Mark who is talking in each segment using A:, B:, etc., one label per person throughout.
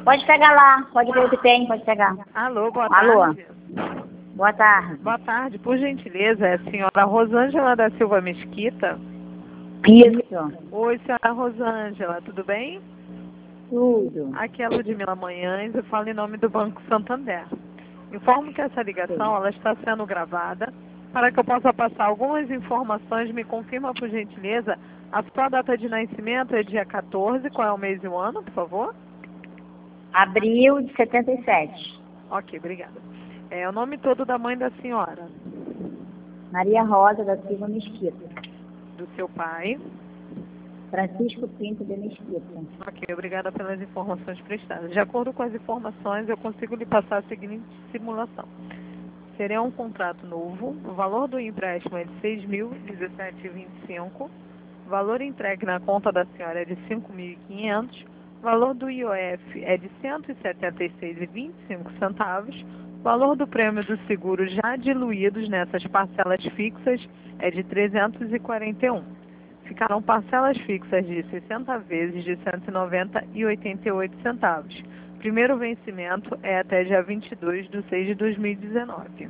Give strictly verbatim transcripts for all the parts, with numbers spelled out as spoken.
A: Pode pegar lá, pode ver o que tem, pode pegar.
B: Alô, boa
A: Alô.
B: tarde.
A: Boa tarde.
B: Boa tarde, por gentileza, é a senhora Rosângela da Silva Mesquita?
A: Isso.
B: Oi, senhora Rosângela, tudo bem?
A: Tudo.
B: Aqui é a Ludmila Manhães, eu falo em nome do Banco Santander. Informo que essa ligação ela está sendo gravada para que eu possa passar algumas informações. Me confirma, por gentileza, a sua data de nascimento é dia quatorze, qual é o mês e o ano, por favor?
A: Abril de setenta e sete.
B: Ok, obrigada. É o nome todo da mãe da senhora,
A: Maria Rosa da Silva Mesquita.
B: do seu pai.
A: Francisco Pinto de Mesquita.
B: Ok, obrigada pelas informações prestadas. De acordo com as informações, eu consigo lhe passar a seguinte simulação. Seria um contrato novo, o valor do empréstimo é de seis mil e dezessete reais e vinte e cinco centavos, o valor entregue na conta da senhora é de cinco mil e quinhentos reais, o valor do I O F é de cento e setenta e seis reais e vinte e cinco centavos, o valor do prêmio do seguro já diluídos nessas parcelas fixas é de trezentos e quarenta e um reais. Ficarão parcelas fixas de sessenta vezes de cento e noventa reais e oitenta e oito centavos. Primeiro vencimento é até dia vinte e dois de seis de dois mil e dezenove.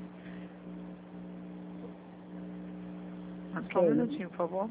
B: Só um
A: Ok.
B: minutinho, por favor.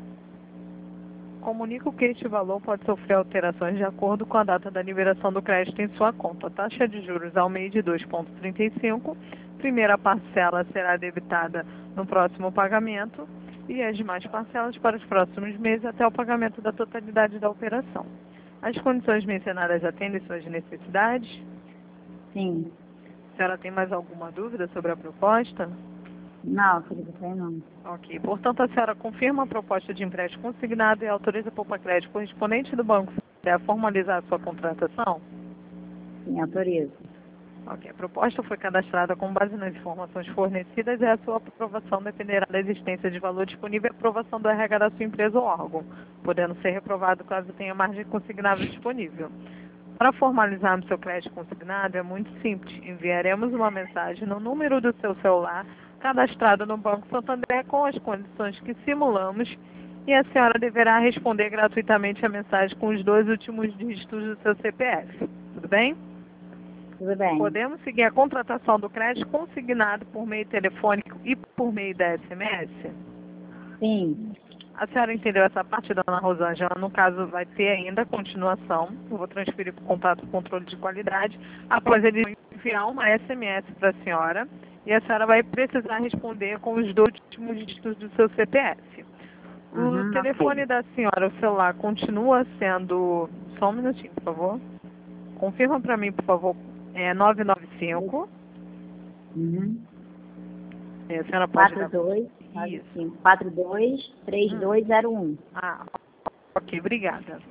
B: Comunico que este valor pode sofrer alterações de acordo com a data da liberação do crédito em sua conta. A taxa de juros ao mês de dois vírgula trinta e cinco. Primeira parcela será debitada no próximo pagamento e as demais parcelas para os próximos meses até o pagamento da totalidade da operação. As condições mencionadas atendem suas necessidades?
A: Sim.
B: A senhora tem mais alguma dúvida sobre a proposta?
A: Não, Felipe, sei não.
B: Ok. Portanto, a senhora confirma a proposta de empréstimo consignado e autoriza a Poupa Crédito correspondente do banco a formalizar a sua contratação?
A: Sim, autorizo.
B: Ok. A proposta foi cadastrada com base nas informações fornecidas e a sua aprovação dependerá da existência de valor disponível e aprovação do R H da sua empresa ou órgão, podendo ser reprovado caso tenha margem consignável disponível. Para formalizarmos seu crédito consignado é muito simples. Enviaremos uma mensagem no número do seu celular cadastrado no Banco Santander com as condições que simulamos e a senhora deverá responder gratuitamente a mensagem com os dois últimos dígitos do seu C P F. Tudo bem?
A: Tudo bem.
B: Podemos seguir a contratação do crédito consignado por meio telefônico e por meio da S M S?
A: Sim.
B: A senhora entendeu essa parte, dona Rosângela? No caso, vai ter ainda a continuação. Eu vou transferir para o contato do controle de qualidade. Após ele enviar uma S M S para a senhora. E a senhora vai precisar responder com os dois últimos dígitos do seu C P F. O
A: Uhum,
B: telefone
A: ok.
B: da senhora, o celular, continua sendo... Só um minutinho, por favor. Confirma para mim, por favor. É nove nove cinco.
A: Uhum.
B: É, a senhora pode
A: quatro
B: dar...
A: dois,
B: Isso.
A: quatro dois, três dois zero um.
B: Ah, ok, obrigada.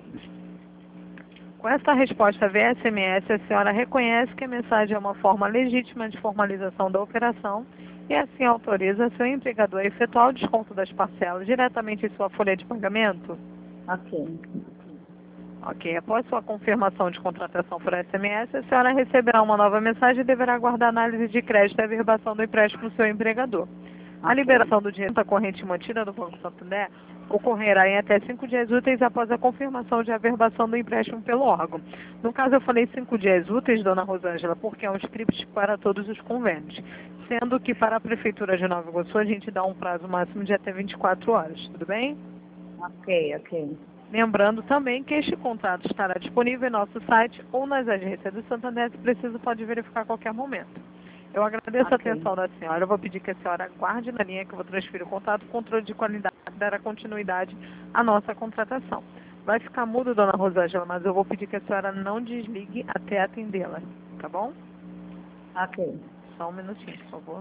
B: Com esta resposta via S M S, a senhora reconhece que a mensagem é uma forma legítima de formalização da operação e assim autoriza seu empregador a efetuar o desconto das parcelas diretamente em sua folha de pagamento?
A: Ok.
B: Ok, após sua confirmação de contratação por S M S, a senhora receberá uma nova mensagem e deverá aguardar análise de crédito e averbação do empréstimo do seu empregador. A
A: Ok.
B: liberação do dinheiro da corrente mantida no Banco Santander ocorrerá em até cinco dias úteis após a confirmação de averbação do empréstimo pelo órgão. No caso, eu falei cinco dias úteis, dona Rosângela, porque é um script para todos os convênios, sendo que para a Prefeitura de Nova Iguaçu a gente dá um prazo máximo de até vinte e quatro horas, tudo bem?
A: Ok, ok.
B: Lembrando também que este contrato estará disponível em nosso site ou nas agências do Santander, se preciso pode verificar a qualquer momento. Eu agradeço a
A: Ok.
B: atenção da senhora, eu vou pedir que a senhora aguarde na linha que eu vou transferir o contato, controle de qualidade, dará continuidade à nossa contratação. Vai ficar mudo, dona Rosângela, mas eu vou pedir que a senhora não desligue até atendê-la, tá bom?
A: Ok.
B: Só um minutinho, por favor.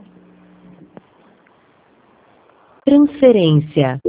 C: Transferência.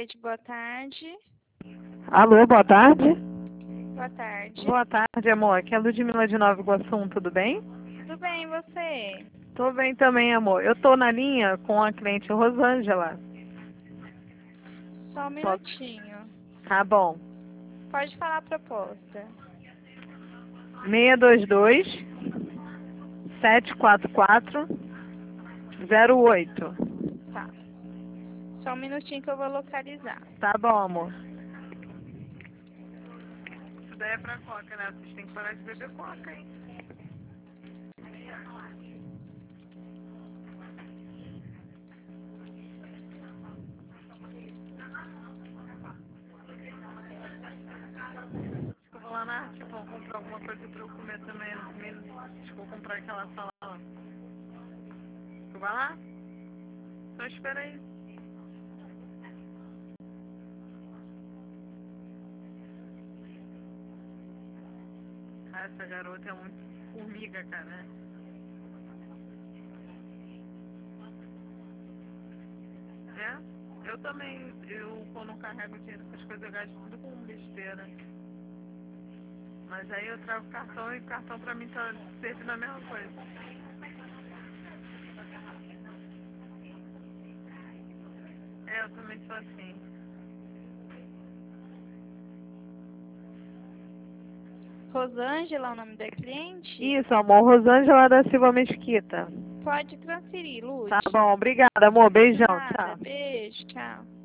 D: Rede, boa tarde.
B: Alô, boa tarde.
D: Boa tarde.
B: Boa tarde, amor. Aqui é a Ludmila de Nova Iguaçu, tudo bem?
D: Tudo bem, e você?
B: Tô bem também, amor. Eu tô na linha com a cliente Rosângela.
D: Só um minutinho.
B: Tá bom.
D: Pode falar a proposta.
B: seis dois dois, sete quatro quatro, zero oito.
D: Tá. Só um minutinho que eu vou localizar.
B: Tá bom, amor. Isso daí é pra coca, né? Vocês têm que parar de beber coca, hein? Acho que eu vou lá na Arte, vou comprar alguma coisa pra eu comer também no domingo. Acho que eu vou comprar aquela salada. Tu vai lá? Então espera aí. Ah, essa garota é muito formiga, cara. É? Eu também, eu quando carrego dinheiro essas coisas eu gasto tudo com besteira. Mas aí eu trago cartão e cartão pra mim tá servindo a mesma coisa. É, eu também sou assim.
D: Rosângela é o nome da cliente?
B: Isso, amor. Rosângela da Silva Mesquita.
D: Pode transferir, Luz.
B: Tá bom, obrigada, amor. Beijão,
D: Nada,
B: tchau.
D: beijo, tchau.